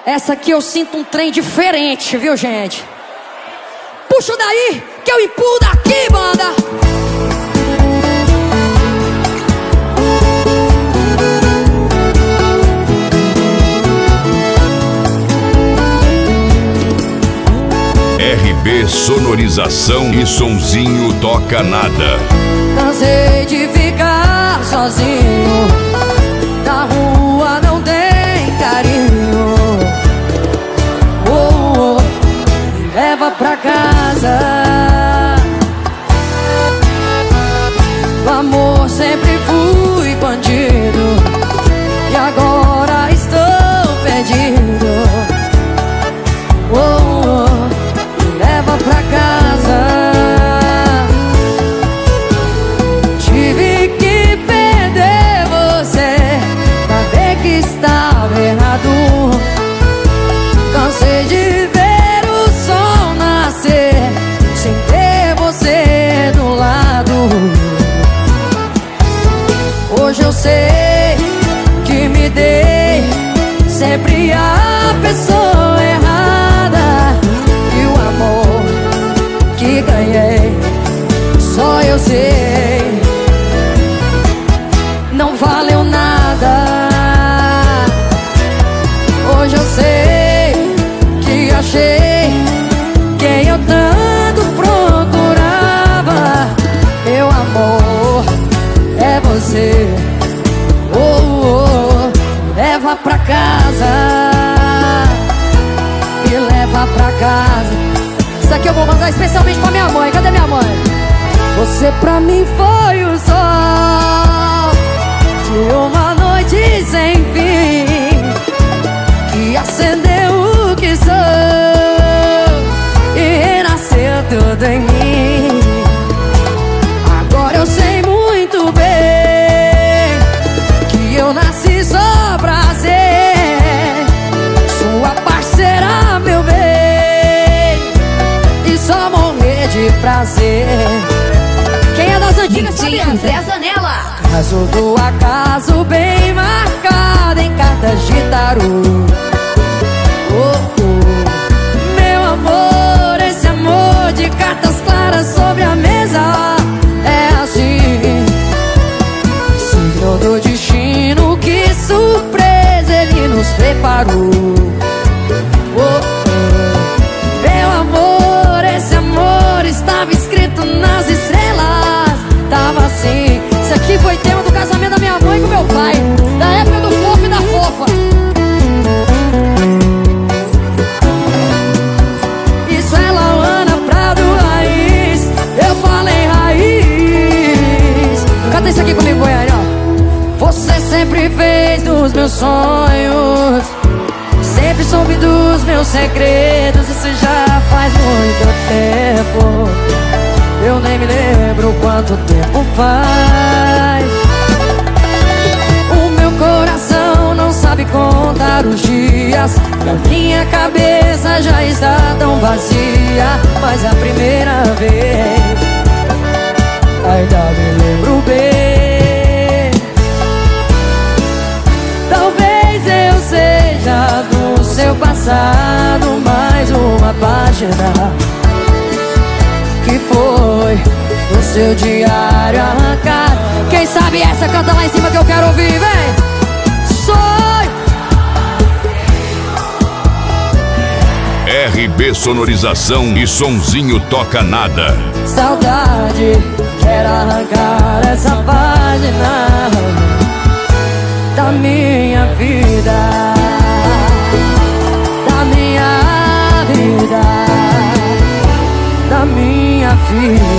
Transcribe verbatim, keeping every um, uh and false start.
Essa aqui eu sinto um trem diferente, viu, gente? Puxa daí, que eu empurro daqui, banda. R B Sonorização e Sonzinho Toca Nada. Cansei de ficar sozinho, na rua não tem carinho. Oh, oh, me leva pra casa. No amor sempre fui bandido e agora estou perdido. Oh, oh, me leva pra casa. Tive que perder você pra ver que estava errado. Cansei de ver o sol nascer sem ter você do lado. Hoje eu sei que me dei sempre a pessoa errada, e o amor que ganhei só eu sei não valeu nada. Hoje eu sei que achei quem eu tanto procurava. Meu amor é você. Oh, oh, oh. Leva pra casa, me leva pra casa. Isso aqui eu vou mandar especialmente pra minha mãe. Cadê minha mãe? Você pra mim foi o sol de uma noite sem fim, que acendeu o que sou e renasceu tudo em mim. Agora eu sei muito bem que eu nasci só pra ser sua parceira, meu bem, e só morrer de prazer. Quem é das antigas sabe essa? Nela. Caso do acaso bem marcado em cartas de tarô. Oh, oh. Meu amor, esse amor de cartas claras sobre a mesa é assim, signo do destino, que surpresa ele nos preparou. Oh, oh. Meu amor, esse amor estava escrito nas estrelas. Tava assim. Isso aqui foi tema do casamento da minha mãe com meu pai, da época do fofo e da fofa. Isso é Lauana Prado Raiz. Eu falei raiz. Canta isso aqui comigo, Goiânia. Você sempre fez dos meus sonhos, sempre soube dos meus segredos. Isso já faz muito tempo, eu nem me lembro quanto tempo faz. O meu coração não sabe contar os dias, a minha cabeça já está tão vazia. Mas a primeira vez ainda me lembro bem. Talvez eu seja do seu passado mais uma página que foi do seu diário arrancado. Quem sabe essa canta lá em cima que eu quero ouvir, vem! Sonho! R B Sonorização e Sonzinho Toca Nada. Saudade, quero arrancar essa página da minha vida, da minha vida, da minha vida.